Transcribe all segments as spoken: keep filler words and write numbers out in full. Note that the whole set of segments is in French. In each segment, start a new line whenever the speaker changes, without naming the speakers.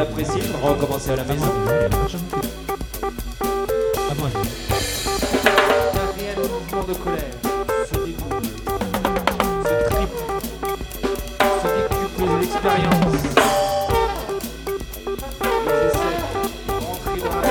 apprécié, il faudra recommencer à la maison.
Ah bon,
Un réel mouvement de colère se dégoûte, se tripe, se décuple l'expérience. Ils essaient de rentrer dans la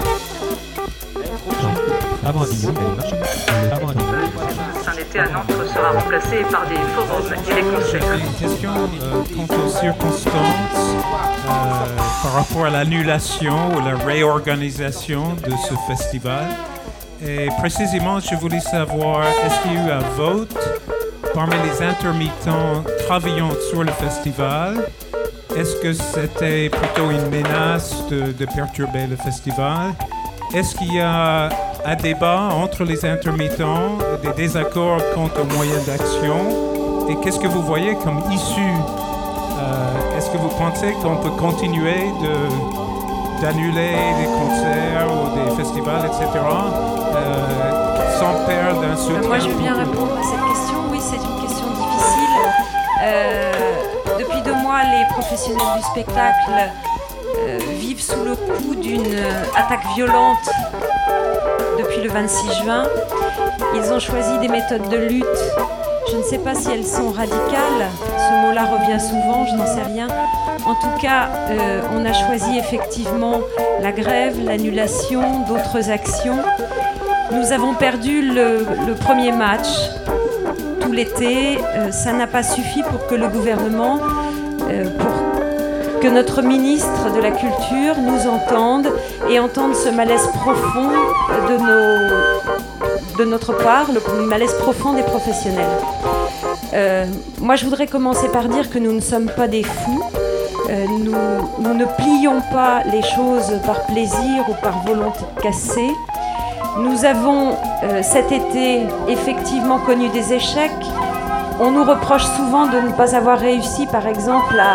mer. Être au
avant Avignon, avant Avignon.
Saint-Étienne à Nantes sera remplacé par des forums et des concerts.
J'avais une question euh, quant aux circonstances euh, par rapport à l'annulation ou la réorganisation de ce festival. Et précisément, je voulais savoir, est-ce qu'il y a eu un vote parmi les intermittents travaillant sur le festival? Est-ce que c'était plutôt une menace de, de perturber le festival? Est-ce qu'il y a un débat entre les intermittents, des désaccords quant aux moyens d'action? Et qu'est-ce que vous voyez comme issue? euh, Est-ce que vous pensez qu'on peut continuer de, d'annuler des concerts ou des festivals, et cetera, euh, sans perdre un soutien?
Moi, je veux bien répondre à cette question. Oui, c'est une question difficile. Euh, depuis deux mois, les professionnels du spectacle euh, vivent sous le coup d'une euh, attaque violente depuis le vingt-six juin. Ils ont choisi des méthodes de lutte. Je ne sais pas si elles sont radicales. Ce mot-là revient souvent, je n'en sais rien. En tout cas, euh, on a choisi effectivement la grève, l'annulation, d'autres actions. Nous avons perdu le, le premier match tout l'été. Euh, ça n'a pas suffi pour que le gouvernement, euh, pour que notre ministre de la Culture nous entende et entende ce malaise profond de, nos, de notre part, le malaise profond des professionnels. Euh, moi, je voudrais commencer par dire que nous ne sommes pas des fous. Euh, nous, nous ne plions pas les choses par plaisir ou par volonté de casser. Nous avons euh, cet été effectivement connu des échecs. On nous reproche souvent de ne pas avoir réussi, par exemple, à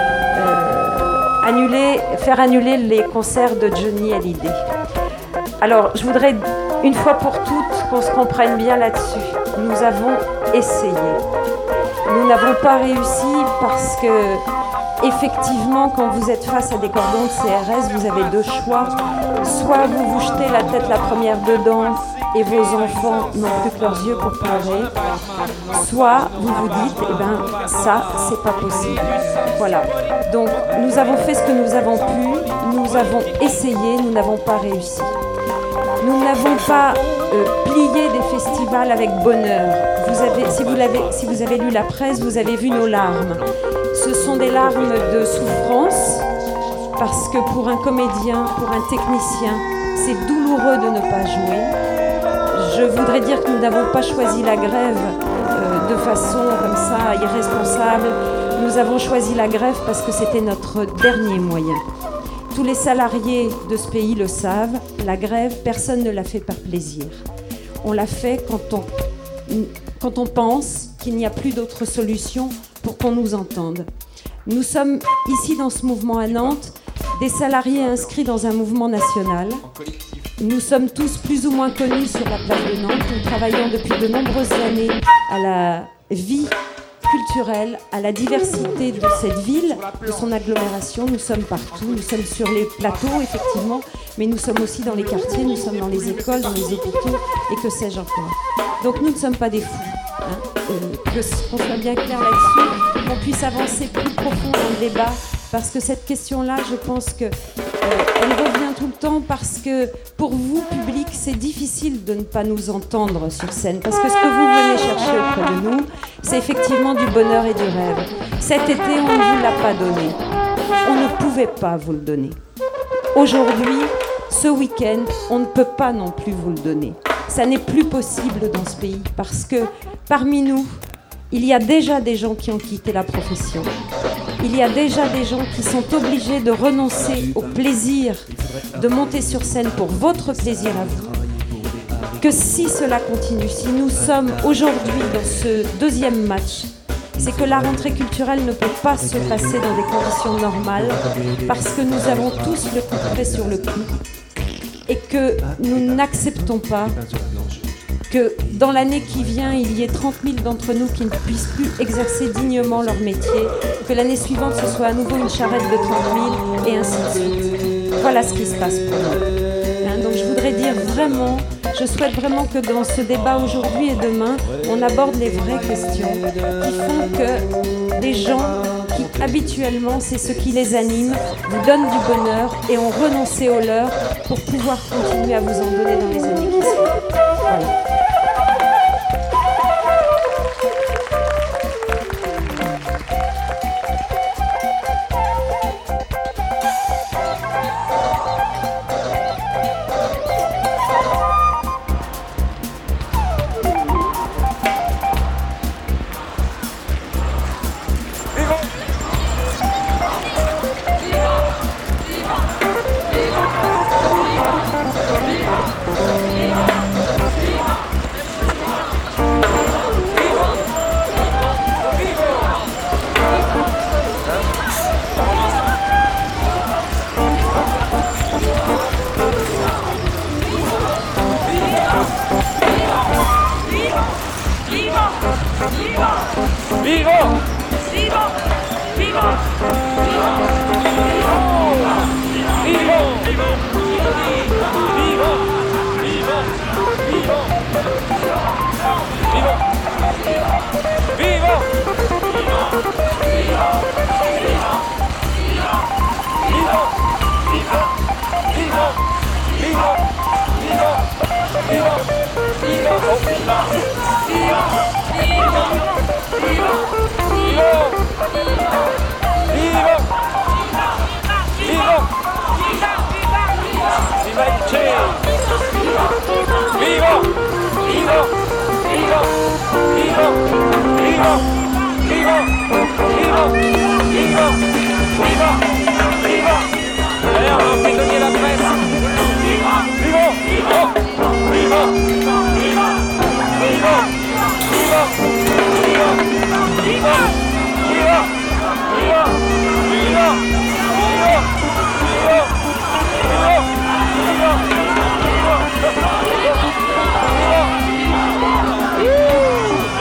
euh, annuler, faire annuler les concerts de Johnny Hallyday. Alors, je voudrais une fois pour toutes qu'on se comprenne bien là-dessus. Nous avons essayé. Nous n'avons pas réussi parce que, effectivement, quand vous êtes face à des cordons de C R S, vous avez deux choix. Soit vous vous jetez la tête la première dedans et vos enfants n'ont plus que leurs yeux pour pleurer. Soit vous vous dites, eh ben, ça, c'est pas possible. Voilà. Donc, nous avons fait ce que nous avons pu. Nous avons essayé, nous n'avons pas réussi. Nous n'avons pas euh, plié des festivals avec bonheur. Vous avez, si, vous l'avez, si vous avez lu la presse, vous avez vu nos larmes. Ce sont des larmes de souffrance, parce que pour un comédien, pour un technicien, c'est douloureux de ne pas jouer. Je voudrais dire que nous n'avons pas choisi la grève euh, de façon comme ça, irresponsable. Nous avons choisi la grève parce que c'était notre dernier moyen. Tous les salariés de ce pays le savent, la grève, personne ne l'a fait par plaisir. On l'a fait quand on, quand on pense qu'il n'y a plus d'autre solution pour qu'on nous entende. Nous sommes ici dans ce mouvement à Nantes, des salariés inscrits dans un mouvement national. Nous sommes tous plus ou moins connus sur la place de Nantes. Nous travaillons depuis de nombreuses années à la vie culturelle, à la diversité de cette ville, de son agglomération. Nous sommes partout, nous sommes sur les plateaux, effectivement, mais nous sommes aussi dans les quartiers, nous sommes dans les écoles, dans les hôpitaux, et que sais-je encore. Donc nous ne sommes pas des fous. Hein. Euh, que, qu'on soit bien clair là-dessus, qu'on puisse avancer plus profond dans le débat, parce que cette question-là, je pense que euh, elle revient tout le temps, parce que pour vous, public, c'est difficile de ne pas nous entendre sur scène, parce que ce que vous venez chercher auprès de nous, c'est effectivement du bonheur et du rêve. Cet été, on ne vous l'a pas donné. On ne pouvait pas vous le donner. Aujourd'hui, ce week-end, on ne peut pas non plus vous le donner. Ça n'est plus possible dans ce pays, parce que parmi nous, il y a déjà des gens qui ont quitté la profession. Il y a déjà des gens qui sont obligés de renoncer au plaisir de monter sur scène pour votre plaisir à vous. Que si cela continue, si nous sommes aujourd'hui dans ce deuxième match, c'est que la rentrée culturelle ne peut pas se passer dans des conditions normales, parce que nous avons tous le coup près sur le cou et que nous n'acceptons pas que dans l'année qui vient, il y ait trente mille d'entre nous qui ne puissent plus exercer dignement leur métier, que l'année suivante, ce soit à nouveau une charrette de trente mille, et ainsi de suite. Voilà ce qui se passe pour nous. Hein, donc je voudrais dire vraiment, je souhaite vraiment que dans ce débat aujourd'hui et demain, on aborde les vraies questions qui font que les gens qui habituellement, c'est ce qui les anime, vous donnent du bonheur et ont renoncé au leur pour pouvoir continuer à vous en donner dans les années qui suivent. Voilà.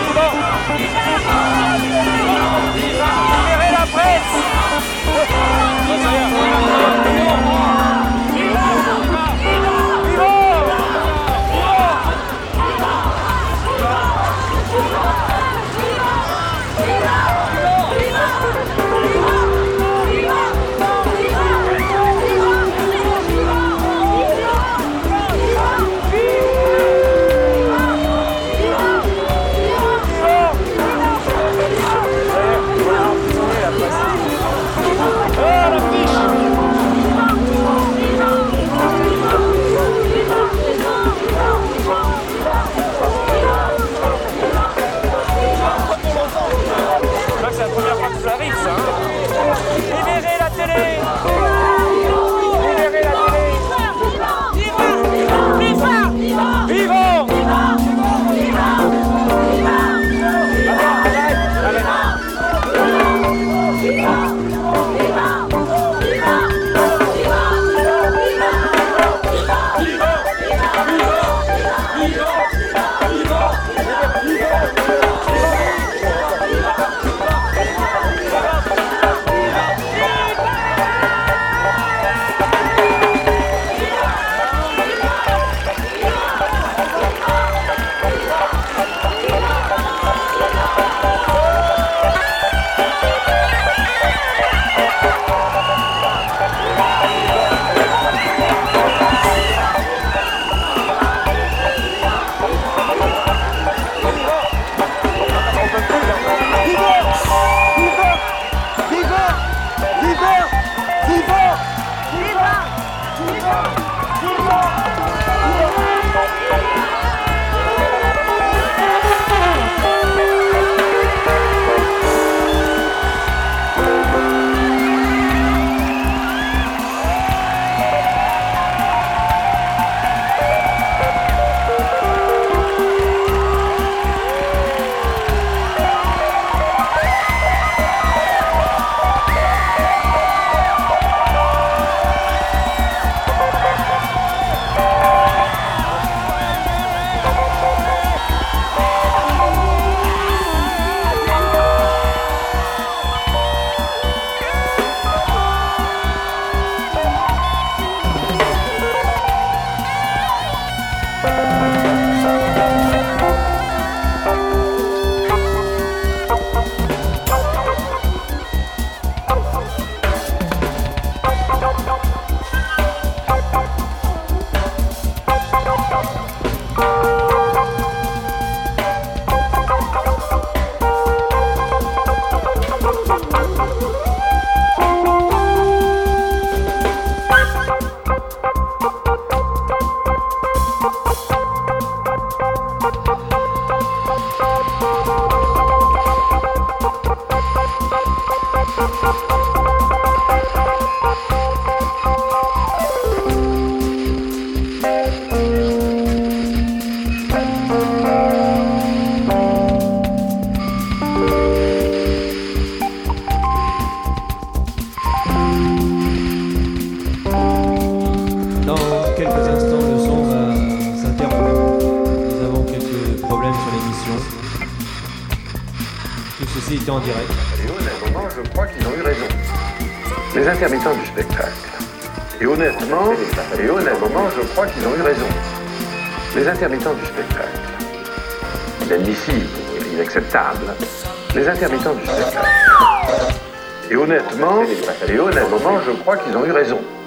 Libérez la presse! s'ils étaient en direct.
Et honnêtement, je crois qu'ils ont eu raison. Les intermittents du spectacle. Et honnêtement, et honnêtement, je crois qu'ils ont eu raison. Les intermittents du spectacle. Inadmissible, inacceptable. Les intermittents du spectacle. Et honnêtement, et honnêtement, je crois qu'ils ont eu raison.